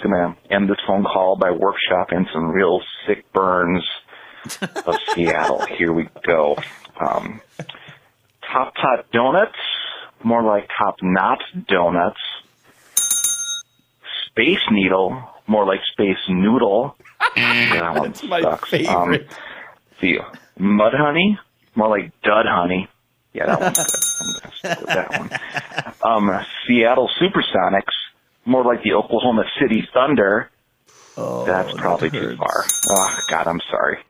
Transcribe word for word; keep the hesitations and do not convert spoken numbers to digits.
going to end this phone call by workshopping some real sick burns of Seattle. Here we go. Um, Top Tot Donuts, more like Top Knot Donuts. Space Needle, more like Space Noodle. That one That's my sucks. favorite. Um, see, Mud Honey, more like Dud Honey. Yeah, that one's good. I'm going to stick with that one. Um, Seattle Supersonics, more like the Oklahoma City Thunder. Oh, That's probably that too hurts. far. Oh, God, I'm sorry.